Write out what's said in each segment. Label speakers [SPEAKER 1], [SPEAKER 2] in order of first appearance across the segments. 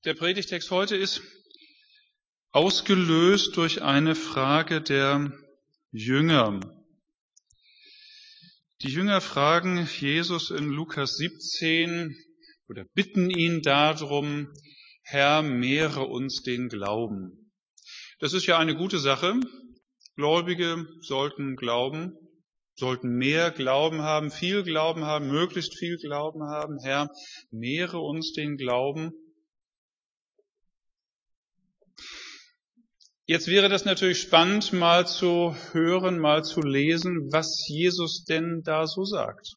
[SPEAKER 1] Der Predigtext heute ist ausgelöst durch eine Frage der Jünger. Die Jünger fragen Jesus in Lukas 17 oder bitten ihn darum, Herr, mehre uns den Glauben. Das ist ja eine gute Sache. Gläubige sollten glauben, sollten mehr Glauben haben, viel Glauben haben, möglichst viel Glauben haben. Herr, mehre uns den Glauben. Jetzt wäre das natürlich spannend, mal zu hören, mal zu lesen, was Jesus denn da so sagt.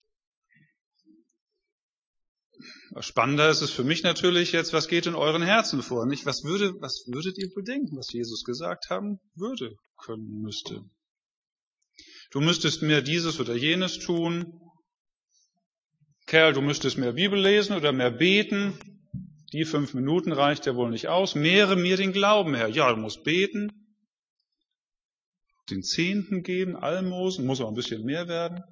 [SPEAKER 1] Spannender ist es für mich natürlich jetzt, was geht in euren Herzen vor, nicht? Was würdet ihr bedenken, was Jesus gesagt haben würde, können, müsste? Du müsstest mehr dieses oder jenes tun. Kerl, du müsstest mehr Bibel lesen oder mehr beten. Die 5 Minuten reicht ja wohl nicht aus. Mehre mir den Glauben, Herr. Ja, du musst beten, den Zehnten geben, Almosen, muss auch ein bisschen mehr werden.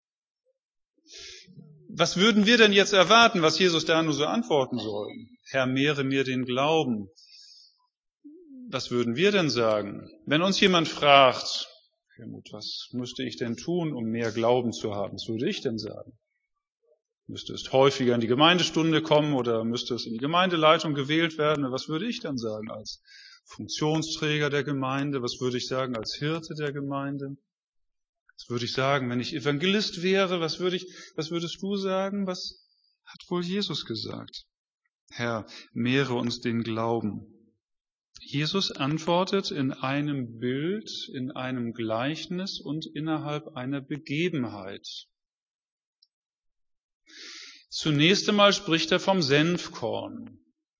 [SPEAKER 1] Was würden wir denn jetzt erwarten, was Jesus da nur so antworten soll? Herr, mehre mir den Glauben. Was würden wir denn sagen? Wenn uns jemand fragt, Helmut, was müsste ich denn tun, um mehr Glauben zu haben? Was würde ich denn sagen? Müsste es häufiger in die Gemeindestunde kommen oder müsste es in die Gemeindeleitung gewählt werden? Was würde ich dann sagen als Funktionsträger der Gemeinde? Was würde ich sagen als Hirte der Gemeinde? Was würde ich sagen, wenn ich Evangelist wäre? Was würdest du sagen? Was hat wohl Jesus gesagt? Herr, mehre uns den Glauben. Jesus antwortet in einem Bild, in einem Gleichnis und innerhalb einer Begebenheit. Zunächst einmal spricht er vom Senfkorn.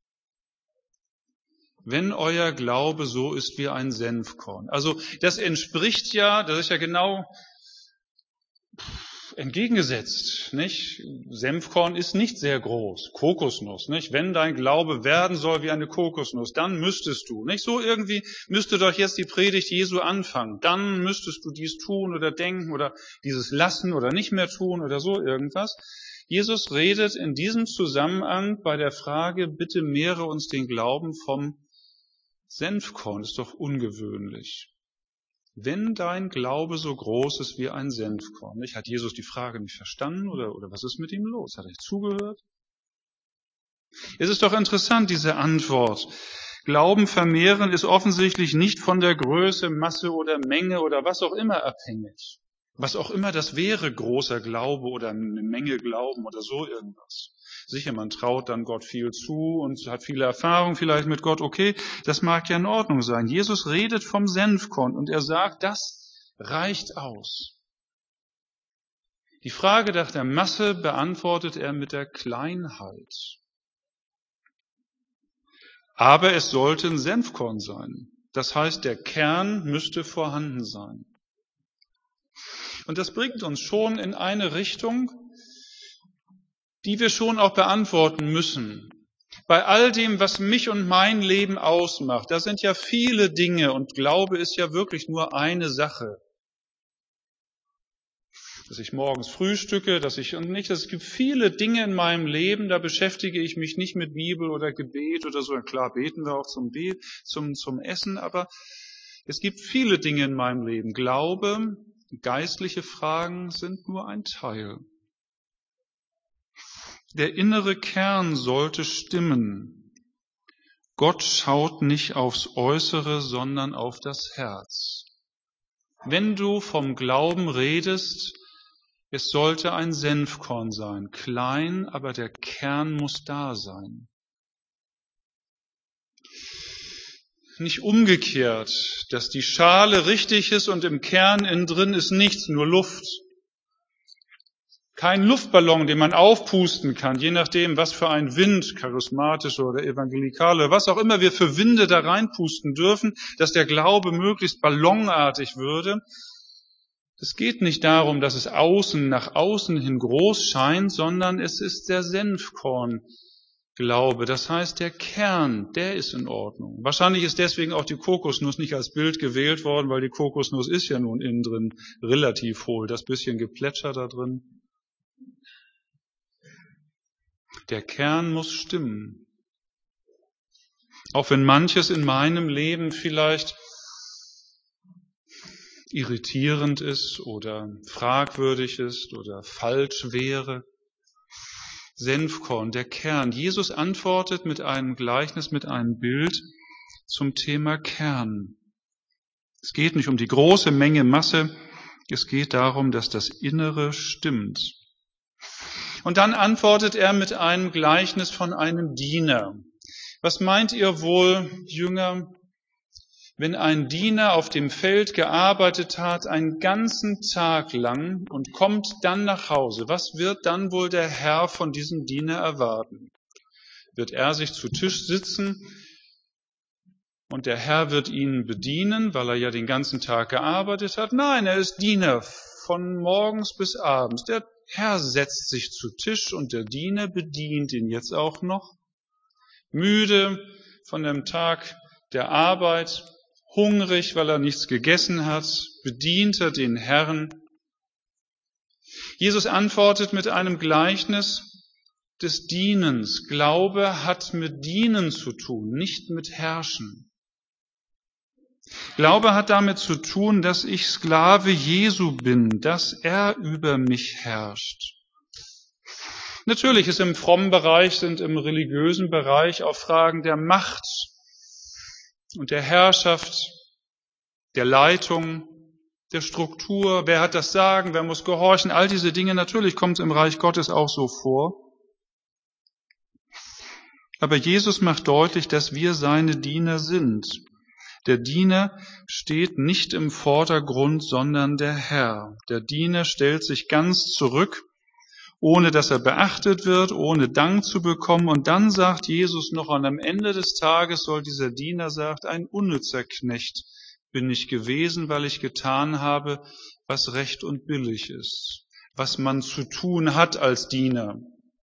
[SPEAKER 1] Wenn euer Glaube so ist wie ein Senfkorn. Also das entspricht ja, das ist ja genau entgegengesetzt, nicht? Senfkorn ist nicht sehr groß, Kokosnuss, nicht? Wenn dein Glaube werden soll wie eine Kokosnuss, dann müsstest du, nicht? So irgendwie müsste doch jetzt die Predigt Jesu anfangen. Dann müsstest du dies tun oder denken oder dieses lassen oder nicht mehr tun oder so irgendwas. Jesus redet in diesem Zusammenhang bei der Frage, bitte mehre uns den Glauben vom Senfkorn. Das ist doch ungewöhnlich. Wenn dein Glaube so groß ist wie ein Senfkorn, nicht? Hat Jesus die Frage nicht verstanden oder was ist mit ihm los? Hat er nicht zugehört? Es ist doch interessant, diese Antwort. Glauben vermehren ist offensichtlich nicht von der Größe, Masse oder Menge oder was auch immer abhängig. Was auch immer das wäre, großer Glaube oder eine Menge Glauben oder so irgendwas. Sicher, man traut dann Gott viel zu und hat viele Erfahrung vielleicht mit Gott. Okay, das mag ja in Ordnung sein. Jesus redet vom Senfkorn und er sagt, das reicht aus. Die Frage nach der Masse beantwortet er mit der Kleinheit. Aber es sollte ein Senfkorn sein. Das heißt, der Kern müsste vorhanden sein. Und das bringt uns schon in eine Richtung, die wir schon auch beantworten müssen. Bei all dem, was mich und mein Leben ausmacht, da sind ja viele Dinge und Glaube ist ja wirklich nur eine Sache. Dass ich morgens frühstücke, es gibt viele Dinge in meinem Leben, da beschäftige ich mich nicht mit Bibel oder Gebet oder so. Klar, beten wir auch zum Essen, aber es gibt viele Dinge in meinem Leben. Glaube, geistliche Fragen sind nur ein Teil. Der innere Kern sollte stimmen. Gott schaut nicht aufs Äußere, sondern auf das Herz. Wenn du vom Glauben redest, es sollte ein Senfkorn sein, klein, aber der Kern muss da sein. Nicht umgekehrt, dass die Schale richtig ist und im Kern innen drin ist nichts, nur Luft. Kein Luftballon, den man aufpusten kann, je nachdem, was für ein Wind, charismatische oder evangelikale, was auch immer wir für Winde da reinpusten dürfen, dass der Glaube möglichst ballonartig würde. Es geht nicht darum, dass es nach außen hin groß scheint, sondern es ist der Senfkorn-Glaube. Das heißt, der Kern, der ist in Ordnung. Wahrscheinlich ist deswegen auch die Kokosnuss nicht als Bild gewählt worden, weil die Kokosnuss ist ja nun innen drin relativ hohl. Das bisschen Geplätscher da drin. Der Kern muss stimmen. Auch wenn manches in meinem Leben vielleicht irritierend ist oder fragwürdig ist oder falsch wäre. Senfkorn, der Kern. Jesus antwortet mit einem Gleichnis, mit einem Bild zum Thema Kern. Es geht nicht um die große Menge Masse, es geht darum, dass das Innere stimmt. Und dann antwortet er mit einem Gleichnis von einem Diener. Was meint ihr wohl, Jünger, wenn ein Diener auf dem Feld gearbeitet hat, einen ganzen Tag lang und kommt dann nach Hause? Was wird dann wohl der Herr von diesem Diener erwarten? Wird er sich zu Tisch sitzen und der Herr wird ihn bedienen, weil er ja den ganzen Tag gearbeitet hat? Nein, er ist Diener von morgens bis abends. Der Herr setzt sich zu Tisch und der Diener bedient ihn jetzt auch noch. Müde von dem Tag der Arbeit, hungrig, weil er nichts gegessen hat, bedient er den Herrn. Jesus antwortet mit einem Gleichnis des Dienens. Glaube hat mit Dienen zu tun, nicht mit Herrschen. Glaube hat damit zu tun, dass ich Sklave Jesu bin, dass er über mich herrscht. Natürlich ist im frommen Bereich, sind im religiösen Bereich auch Fragen der Macht und der Herrschaft, der Leitung, der Struktur. Wer hat das Sagen? Wer muss gehorchen? All diese Dinge, natürlich kommt es im Reich Gottes auch so vor. Aber Jesus macht deutlich, dass wir seine Diener sind. Der Diener steht nicht im Vordergrund, sondern der Herr. Der Diener stellt sich ganz zurück, ohne dass er beachtet wird, ohne Dank zu bekommen. Und dann sagt Jesus noch, und am Ende des Tages soll dieser Diener sagen, ein unnützer Knecht bin ich gewesen, weil ich getan habe, was recht und billig ist, was man zu tun hat als Diener.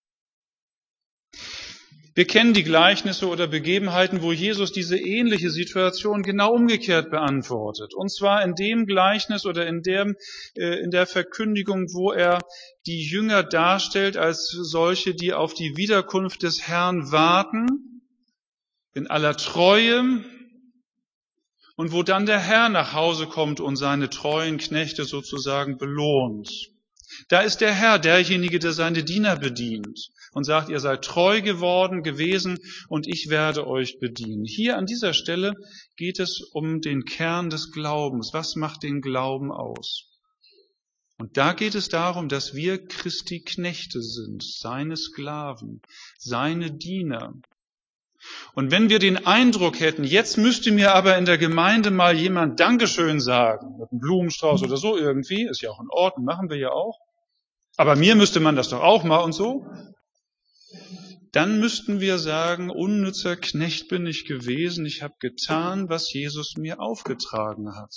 [SPEAKER 1] Wir kennen die Gleichnisse oder Begebenheiten, wo Jesus diese ähnliche Situation genau umgekehrt beantwortet. Und zwar in dem Gleichnis oder in der Verkündigung, wo er die Jünger darstellt als solche, die auf die Wiederkunft des Herrn warten, in aller Treue, und wo dann der Herr nach Hause kommt und seine treuen Knechte sozusagen belohnt. Da ist der Herr derjenige, der seine Diener bedient und sagt, ihr seid treu gewesen und ich werde euch bedienen. Hier an dieser Stelle geht es um den Kern des Glaubens. Was macht den Glauben aus? Und da geht es darum, dass wir Christi Knechte sind, seine Sklaven, seine Diener. Und wenn wir den Eindruck hätten, jetzt müsste mir aber in der Gemeinde mal jemand Dankeschön sagen, mit einem Blumenstrauß oder so irgendwie, ist ja auch in Ordnung, machen wir ja auch. Aber mir müsste man das doch auch mal und so. Dann müssten wir sagen, unnützer Knecht bin ich gewesen, ich habe getan, was Jesus mir aufgetragen hat.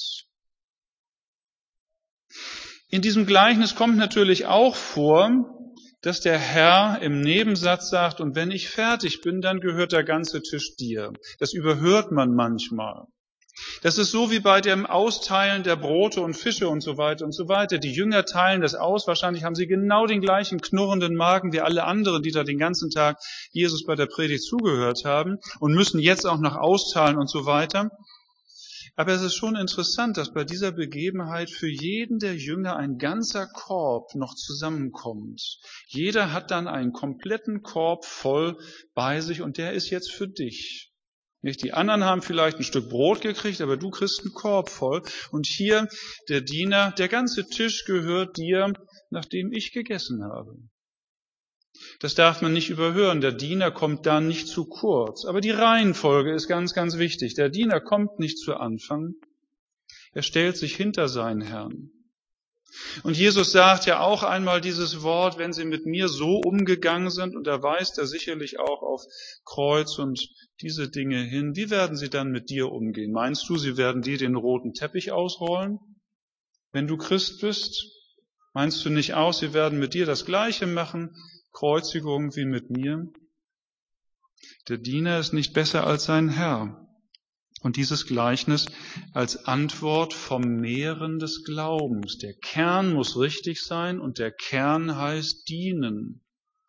[SPEAKER 1] In diesem Gleichnis kommt natürlich auch vor, dass der Herr im Nebensatz sagt, und wenn ich fertig bin, dann gehört der ganze Tisch dir. Das überhört man manchmal. Das ist so wie bei dem Austeilen der Brote und Fische und so weiter und so weiter. Die Jünger teilen das aus. Wahrscheinlich haben sie genau den gleichen knurrenden Magen wie alle anderen, die da den ganzen Tag Jesus bei der Predigt zugehört haben und müssen jetzt auch noch austeilen und so weiter. Aber es ist schon interessant, dass bei dieser Begebenheit für jeden der Jünger ein ganzer Korb noch zusammenkommt. Jeder hat dann einen kompletten Korb voll bei sich und der ist jetzt für dich. Nicht, die anderen haben vielleicht ein Stück Brot gekriegt, aber du kriegst einen Korb voll. Und hier der Diener, der ganze Tisch gehört dir, nachdem ich gegessen habe. Das darf man nicht überhören. Der Diener kommt da nicht zu kurz. Aber die Reihenfolge ist ganz, ganz wichtig. Der Diener kommt nicht zu Anfang. Er stellt sich hinter seinen Herrn. Und Jesus sagt ja auch einmal dieses Wort, wenn sie mit mir so umgegangen sind, und da weist er sicherlich auch auf Kreuz und diese Dinge hin, wie werden sie dann mit dir umgehen? Meinst du, sie werden dir den roten Teppich ausrollen, wenn du Christ bist? Meinst du nicht auch, sie werden mit dir das Gleiche machen, Kreuzigung wie mit mir? Der Diener ist nicht besser als sein Herr. Und dieses Gleichnis als Antwort vom Mehren des Glaubens. Der Kern muss richtig sein und der Kern heißt dienen.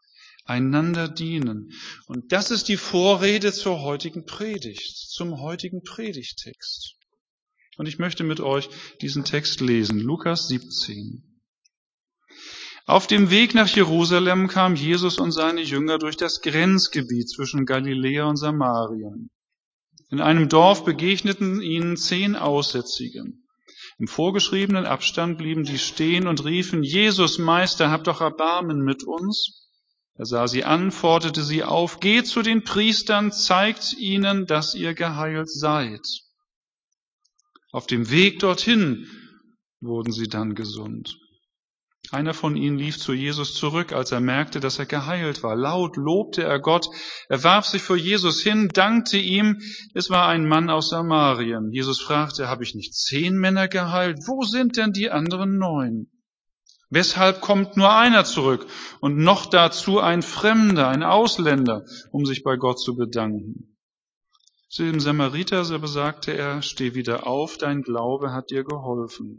[SPEAKER 1] Einander dienen. Und das ist die Vorrede zur heutigen Predigt, zum heutigen Predigttext. Und ich möchte mit euch diesen Text lesen, Lukas 17. Auf dem Weg nach Jerusalem kamen Jesus und seine Jünger durch das Grenzgebiet zwischen Galiläa und Samarien. In einem Dorf begegneten ihnen 10 Aussätzige. Im vorgeschriebenen Abstand blieben die stehen und riefen, Jesus, Meister, hab doch Erbarmen mit uns. Er sah sie an, forderte sie auf, geht zu den Priestern, zeigt ihnen, dass ihr geheilt seid. Auf dem Weg dorthin wurden sie dann gesund. Einer von ihnen lief zu Jesus zurück, als er merkte, dass er geheilt war. Laut lobte er Gott. Er warf sich vor Jesus hin, dankte ihm. Es war ein Mann aus Samarien. Jesus fragte, habe ich nicht 10 Männer geheilt? Wo sind denn die anderen 9? Weshalb kommt nur einer zurück und noch dazu ein Fremder, ein Ausländer, um sich bei Gott zu bedanken? Zu dem Samariter aber sagte er, steh wieder auf, dein Glaube hat dir geholfen.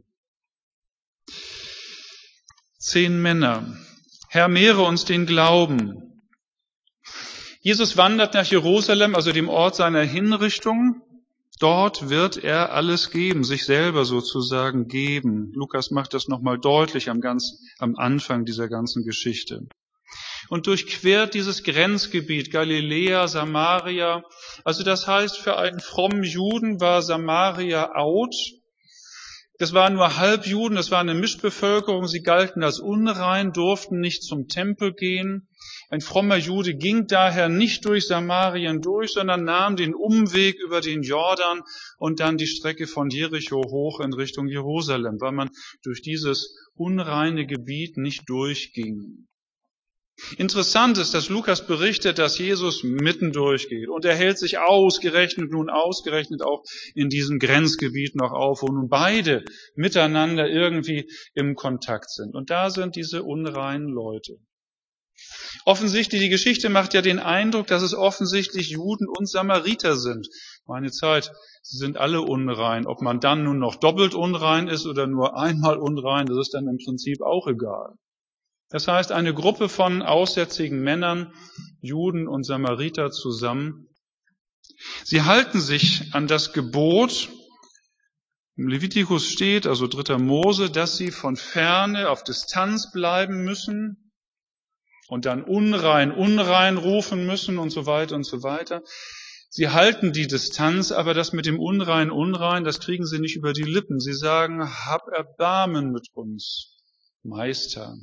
[SPEAKER 1] 10 Männer. Herr, mehre uns den Glauben. Jesus wandert nach Jerusalem, also dem Ort seiner Hinrichtung. Dort wird er alles geben, sich selber sozusagen geben. Lukas macht das nochmal deutlich am Anfang dieser ganzen Geschichte. Und durchquert dieses Grenzgebiet, Galiläa, Samaria. Also das heißt, für einen frommen Juden war Samaria out. Das waren nur Halbjuden, das war eine Mischbevölkerung, sie galten als unrein, durften nicht zum Tempel gehen. Ein frommer Jude ging daher nicht durch Samarien durch, sondern nahm den Umweg über den Jordan und dann die Strecke von Jericho hoch in Richtung Jerusalem, weil man durch dieses unreine Gebiet nicht durchging. Interessant ist, dass Lukas berichtet, dass Jesus mitten durchgeht und er hält sich ausgerechnet auch in diesem Grenzgebiet noch auf, wo nun beide miteinander irgendwie im Kontakt sind. Und da sind diese unreinen Leute. Offensichtlich, die Geschichte macht ja den Eindruck, dass es offensichtlich Juden und Samariter sind. Meine Zeit, sie sind alle unrein. Ob man dann nun noch doppelt unrein ist oder nur einmal unrein, das ist dann im Prinzip auch egal. Das heißt, eine Gruppe von aussätzigen Männern, Juden und Samariter zusammen. Sie halten sich an das Gebot, im Levitikus steht, also 3. Mose, dass sie von ferne auf Distanz bleiben müssen und dann unrein rufen müssen und so weiter und so weiter. Sie halten die Distanz, aber das mit dem unrein, das kriegen sie nicht über die Lippen. Sie sagen, hab Erbarmen mit uns, Meister.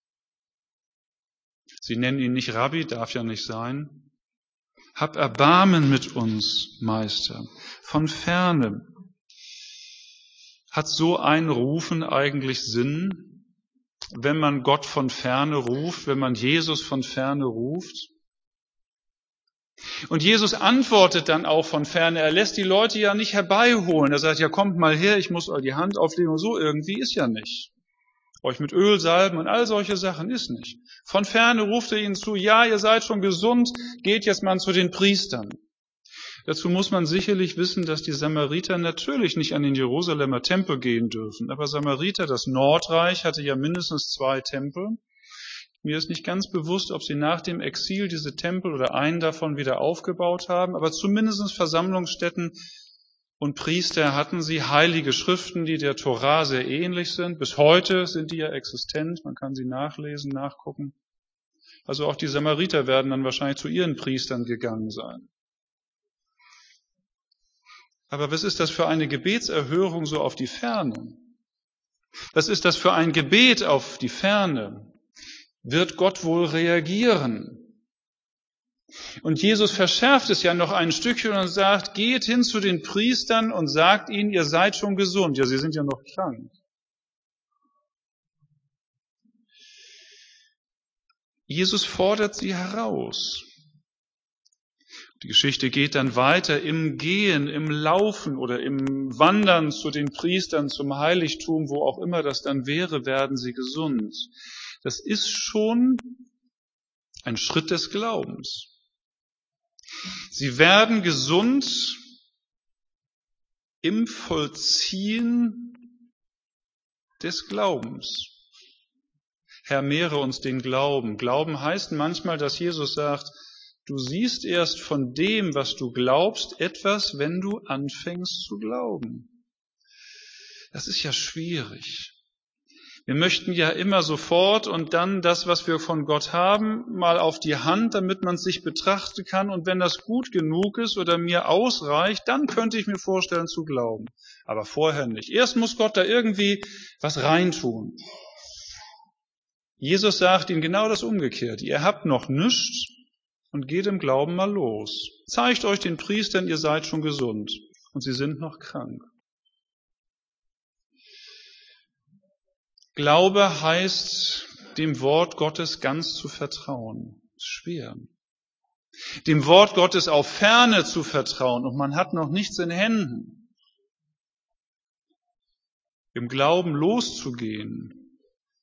[SPEAKER 1] Sie nennen ihn nicht Rabbi, darf ja nicht sein. Hab Erbarmen mit uns, Meister. Von ferne. Hat so ein Rufen eigentlich Sinn, wenn man Gott von ferne ruft, wenn man Jesus von ferne ruft? Und Jesus antwortet dann auch von ferne. Er lässt die Leute ja nicht herbeiholen. Er sagt, ja kommt mal her, ich muss euch die Hand auflegen. Und so irgendwie ist ja nicht. Euch mit Öl salben und all solche Sachen ist nicht. Von ferne ruft er ihnen zu, ja, ihr seid schon gesund, geht jetzt mal zu den Priestern. Dazu muss man sicherlich wissen, dass die Samariter natürlich nicht an den Jerusalemer Tempel gehen dürfen. Aber Samariter, das Nordreich, hatte ja mindestens 2 Tempel. Mir ist nicht ganz bewusst, ob sie nach dem Exil diese Tempel oder einen davon wieder aufgebaut haben, aber zumindest Versammlungsstätten und Priester hatten sie, heilige Schriften, die der Tora sehr ähnlich sind. Bis heute sind die ja existent, man kann sie nachlesen, nachgucken. Also auch die Samariter werden dann wahrscheinlich zu ihren Priestern gegangen sein. Aber was ist das für eine Gebetserhörung so auf die Ferne? Was ist das für ein Gebet auf die Ferne? Wird Gott wohl reagieren? Und Jesus verschärft es ja noch ein Stückchen und sagt, geht hin zu den Priestern und sagt ihnen, ihr seid schon gesund. Ja, sie sind ja noch krank. Jesus fordert sie heraus. Die Geschichte geht dann weiter im Gehen, im Laufen oder im Wandern zu den Priestern, zum Heiligtum, wo auch immer das dann wäre, werden sie gesund. Das ist schon ein Schritt des Glaubens. Sie werden gesund im Vollziehen des Glaubens. Herr, mehre uns den Glauben. Glauben heißt manchmal, dass Jesus sagt, du siehst erst von dem, was du glaubst, etwas, wenn du anfängst zu glauben. Das ist ja schwierig. Wir möchten ja immer sofort und dann das, was wir von Gott haben, mal auf die Hand, damit man es sich betrachten kann. Und wenn das gut genug ist oder mir ausreicht, dann könnte ich mir vorstellen zu glauben. Aber vorher nicht. Erst muss Gott da irgendwie was reintun. Jesus sagt ihnen genau das Umgekehrte. Ihr habt noch nichts und geht im Glauben mal los. Zeigt euch den Priestern, ihr seid schon gesund. Und sie sind noch krank. Glaube heißt, dem Wort Gottes ganz zu vertrauen. Das ist schwer. Dem Wort Gottes auf Ferne zu vertrauen und man hat noch nichts in Händen. Im Glauben loszugehen.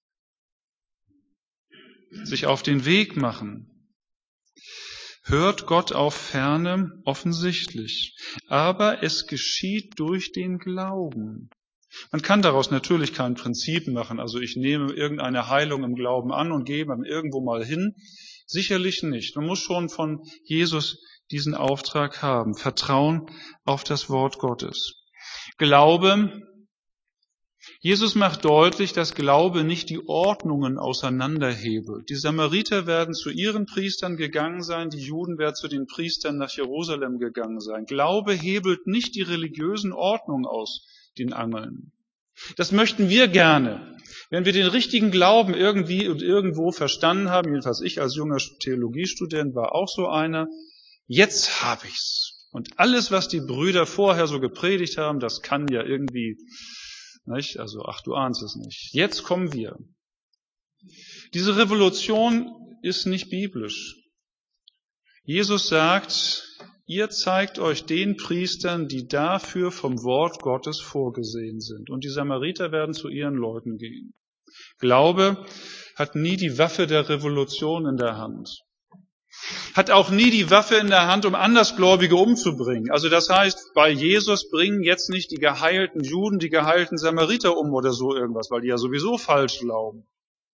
[SPEAKER 1] Sich auf den Weg machen. Hört Gott auf Ferne? Offensichtlich. Aber es geschieht durch den Glauben. Man kann daraus natürlich kein Prinzip machen. Also ich nehme irgendeine Heilung im Glauben an und gehe dann irgendwo mal hin. Sicherlich nicht. Man muss schon von Jesus diesen Auftrag haben. Vertrauen auf das Wort Gottes. Glaube. Jesus macht deutlich, dass Glaube nicht die Ordnungen auseinanderhebelt. Die Samariter werden zu ihren Priestern gegangen sein, die Juden werden zu den Priestern nach Jerusalem gegangen sein. Glaube hebelt nicht die religiösen Ordnungen aus den Angeln. Das möchten wir gerne. Wenn wir den richtigen Glauben irgendwie und irgendwo verstanden haben, jedenfalls ich als junger Theologiestudent war auch so einer, jetzt habe ich's. Und alles, was die Brüder vorher so gepredigt haben, das kann ja irgendwie, nicht? Also, ach, du ahnst es nicht. Jetzt kommen wir. Diese Revolution ist nicht biblisch. Jesus sagt, ihr zeigt euch den Priestern, die dafür vom Wort Gottes vorgesehen sind. Und die Samariter werden zu ihren Leuten gehen. Glaube hat nie die Waffe der Revolution in der Hand. Hat auch nie die Waffe in der Hand, um Andersgläubige umzubringen. Also das heißt, bei Jesus bringen jetzt nicht die geheilten Juden die geheilten Samariter um oder so irgendwas, weil die ja sowieso falsch glauben.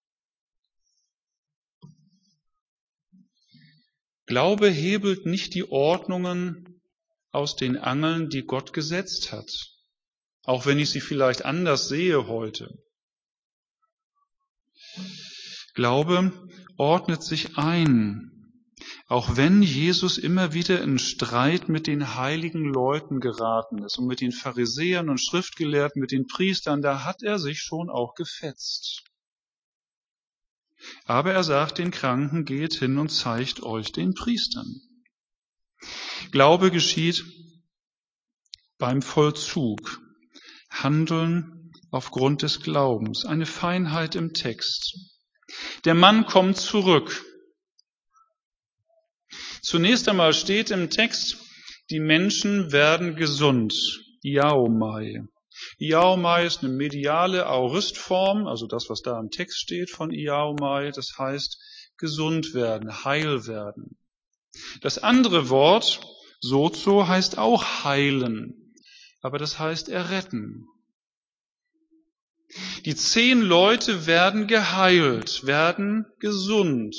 [SPEAKER 1] Glaube hebelt nicht die Ordnungen aus den Angeln, die Gott gesetzt hat, auch wenn ich sie vielleicht anders sehe heute. Glaube ordnet sich ein, auch wenn Jesus immer wieder in Streit mit den heiligen Leuten geraten ist und mit den Pharisäern und Schriftgelehrten, mit den Priestern, da hat er sich schon auch gefetzt. Aber er sagt den Kranken, geht hin und zeigt euch den Priestern. Glaube geschieht beim Vollzug. Handeln aufgrund des Glaubens. Eine Feinheit im Text. Der Mann kommt zurück. Zunächst einmal steht im Text, die Menschen werden gesund. Iaomai. Iaomai ist eine mediale Aoristform, also das, was da im Text steht von Iaomai, das heißt gesund werden, heil werden. Das andere Wort, sozo, heißt auch heilen, aber das heißt erretten. Die 10 Leute werden geheilt, werden gesund.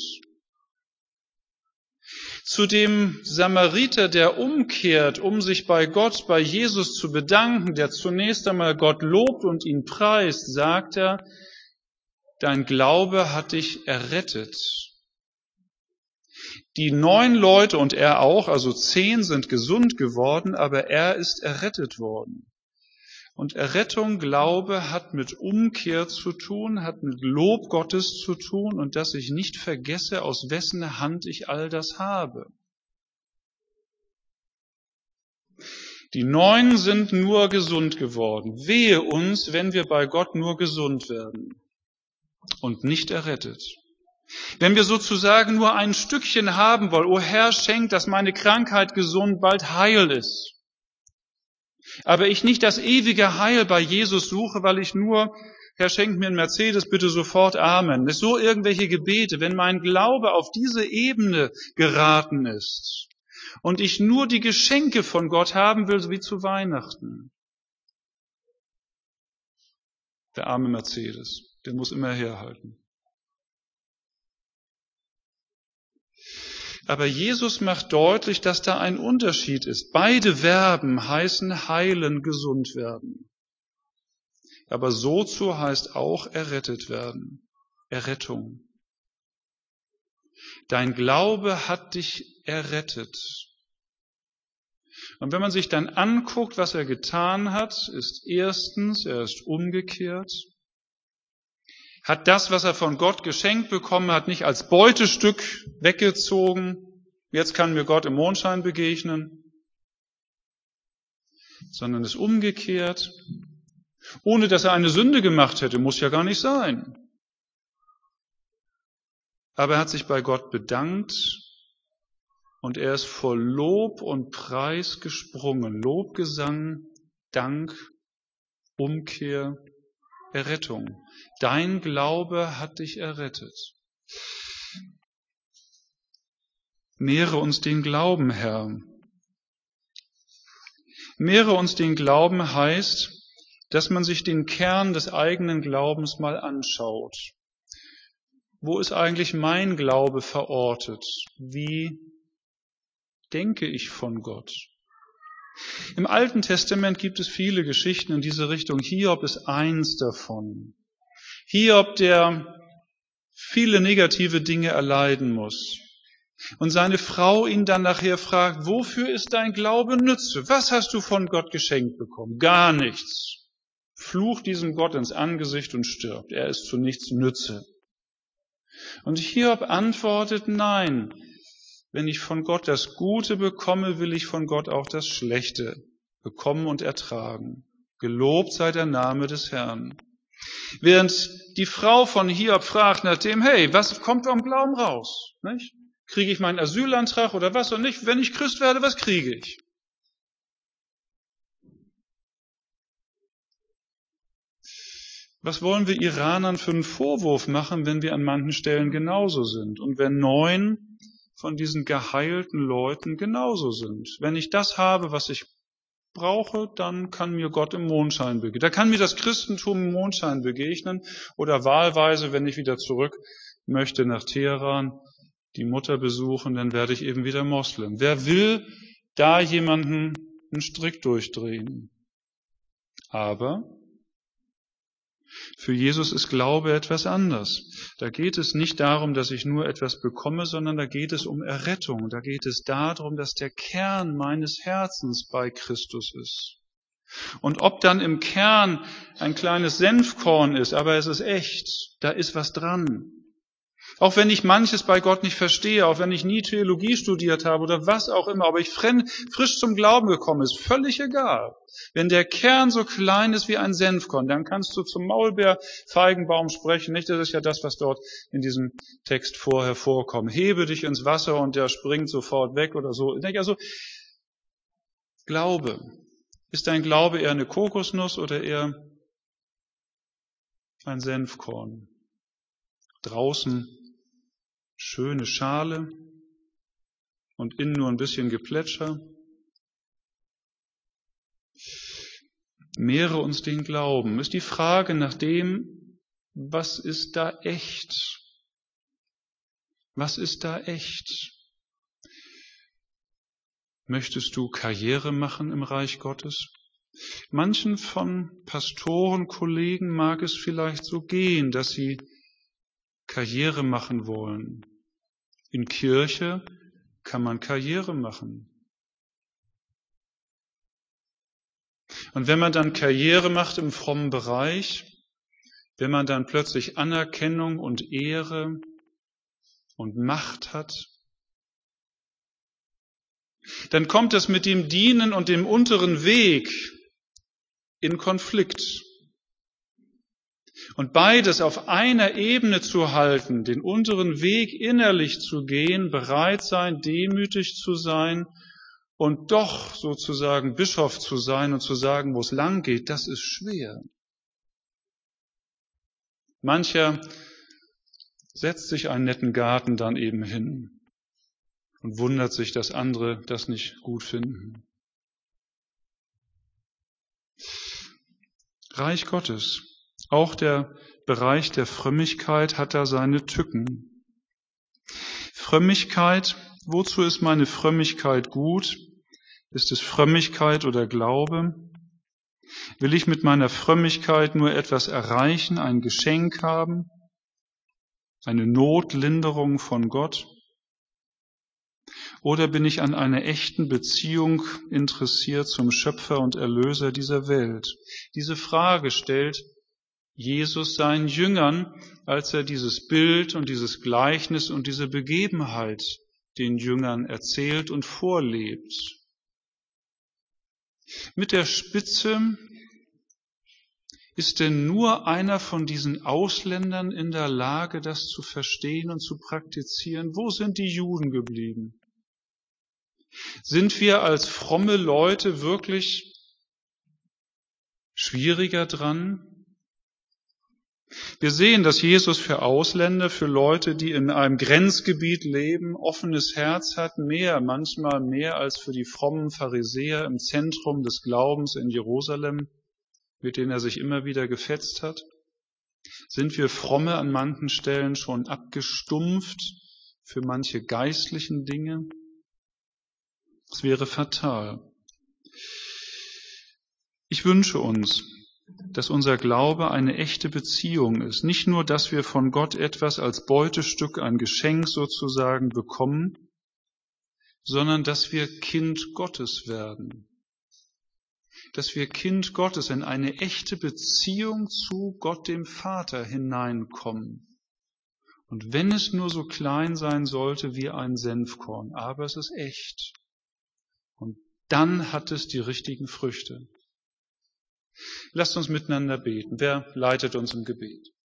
[SPEAKER 1] Zu dem Samariter, der umkehrt, um sich bei Gott, bei Jesus zu bedanken, der zunächst einmal Gott lobt und ihn preist, sagt er, dein Glaube hat dich errettet. Die 9 Leute und er auch, also 10 sind gesund geworden, aber er ist errettet worden. Und Errettung, Glaube hat mit Umkehr zu tun, hat mit Lob Gottes zu tun und dass ich nicht vergesse, aus wessen Hand ich all das habe. Die 9 sind nur gesund geworden. Wehe uns, wenn wir bei Gott nur gesund werden und nicht errettet. Wenn wir sozusagen nur ein Stückchen haben wollen, o Herr, schenk, dass meine Krankheit gesund bald heil ist. Aber ich nicht das ewige Heil bei Jesus suche, weil ich nur, Herr, schenk mir einen Mercedes, bitte sofort, Amen. Das ist so irgendwelche Gebete. Wenn mein Glaube auf diese Ebene geraten ist und ich nur die Geschenke von Gott haben will, so wie zu Weihnachten. Der arme Mercedes, der muss immer herhalten. Aber Jesus macht deutlich, dass da ein Unterschied ist. Beide Verben heißen heilen, gesund werden. Aber sozo heißt auch errettet werden. Errettung. Dein Glaube hat dich errettet. Und wenn man sich dann anguckt, was er getan hat, ist erstens, er ist umgekehrt, hat das, was er von Gott geschenkt bekommen hat, nicht als Beutestück weggezogen, jetzt kann mir Gott im Mondschein begegnen, sondern ist umgekehrt, ohne dass er eine Sünde gemacht hätte, muss ja gar nicht sein. Aber er hat sich bei Gott bedankt und er ist vor Lob und Preis gesprungen. Lobgesang, Dank, Umkehr, Errettung. Dein Glaube hat dich errettet. Mehre uns den Glauben, Herr. Mehre uns den Glauben heißt, dass man sich den Kern des eigenen Glaubens mal anschaut. Wo ist eigentlich mein Glaube verortet? Wie denke ich von Gott? Im Alten Testament gibt es viele Geschichten in diese Richtung. Hiob ist eins davon. Hiob, der viele negative Dinge erleiden muss. Und seine Frau ihn dann nachher fragt, wofür ist dein Glaube nütze? Was hast du von Gott geschenkt bekommen? Gar nichts. Flucht diesem Gott ins Angesicht und stirbt. Er ist zu nichts nütze. Und Hiob antwortet, nein, wenn ich von Gott das Gute bekomme, will ich von Gott auch das Schlechte bekommen und ertragen. Gelobt sei der Name des Herrn. Während die Frau von Hiob fragt nach dem, hey, was kommt am Glauben raus? Nicht? Kriege ich meinen Asylantrag oder was? Und nicht, wenn ich Christ werde, was kriege ich? Was wollen wir Iranern für einen Vorwurf machen, wenn wir an manchen Stellen genauso sind? Und wenn 9 von diesen geheilten Leuten genauso sind? Wenn ich das habe, was ich brauche, dann kann mir Gott im Mondschein begegnen. Da kann mir das Christentum im Mondschein begegnen oder wahlweise, wenn ich wieder zurück möchte nach Teheran, die Mutter besuchen, dann werde ich eben wieder Moslem. Wer will da jemanden einen Strick durchdrehen? Aber für Jesus ist Glaube etwas anders. Da geht es nicht darum, dass ich nur etwas bekomme, sondern da geht es um Errettung. Da geht es darum, dass der Kern meines Herzens bei Christus ist. Und ob dann im Kern ein kleines Senfkorn ist, aber es ist echt, da ist was dran. Auch wenn ich manches bei Gott nicht verstehe, auch wenn ich nie Theologie studiert habe oder was auch immer, aber ich frisch zum Glauben gekommen ist, völlig egal. Wenn der Kern so klein ist wie ein Senfkorn, dann kannst du zum Maulbeerfeigenbaum sprechen. Nicht, das ist ja das, was dort in diesem Text vorher vorkommt. Hebe dich ins Wasser und der springt sofort weg oder so. Also Glaube. Ist dein Glaube eher eine Kokosnuss oder eher ein Senfkorn? Draußen schöne Schale und innen nur ein bisschen Geplätscher. Mehre uns den Glauben. Ist die Frage nach dem, was ist da echt? Was ist da echt? Möchtest du Karriere machen im Reich Gottes? Manchen von Pastoren, Kollegen mag es vielleicht so gehen, dass sie Karriere machen wollen. In Kirche kann man Karriere machen. Und wenn man dann Karriere macht im frommen Bereich, wenn man dann plötzlich Anerkennung und Ehre und Macht hat, dann kommt es mit dem Dienen und dem unteren Weg in Konflikt. Und beides auf einer Ebene zu halten, den unteren Weg innerlich zu gehen, bereit sein, demütig zu sein und doch sozusagen Bischof zu sein und zu sagen, wo es lang geht, das ist schwer. Mancher setzt sich einen netten Garten dann eben hin und wundert sich, dass andere das nicht gut finden. Reich Gottes. Auch der Bereich der Frömmigkeit hat da seine Tücken. Frömmigkeit Wozu ist meine Frömmigkeit gut? Ist es Frömmigkeit oder Glaube? Will ich mit meiner Frömmigkeit nur etwas erreichen, ein Geschenk haben, eine Notlinderung von Gott? Oder bin ich an einer echten Beziehung interessiert zum Schöpfer und Erlöser dieser Welt? Diese Frage stellt Jesus seinen Jüngern, als er dieses Bild und dieses Gleichnis und diese Begebenheit den Jüngern erzählt und vorlebt. Mit der Spitze: Ist denn nur einer von diesen Ausländern in der Lage, das zu verstehen und zu praktizieren? Wo sind die Juden geblieben? Sind wir als fromme Leute wirklich schwieriger dran? Wir sehen, dass Jesus für Ausländer, für Leute, die in einem Grenzgebiet leben, offenes Herz hat, manchmal mehr als für die frommen Pharisäer im Zentrum des Glaubens in Jerusalem, mit denen er sich immer wieder gefetzt hat. Sind wir Fromme an manchen Stellen schon abgestumpft für manche geistlichen Dinge? Das wäre fatal. Ich wünsche uns, dass unser Glaube eine echte Beziehung ist. Nicht nur, dass wir von Gott etwas als Beutestück, ein Geschenk sozusagen bekommen, sondern dass wir Kind Gottes werden. Dass wir Kind Gottes in eine echte Beziehung zu Gott dem Vater hineinkommen. Und wenn es nur so klein sein sollte wie ein Senfkorn, aber es ist echt. Und dann hat es die richtigen Früchte. Lasst uns miteinander beten. Wer leitet uns im Gebet?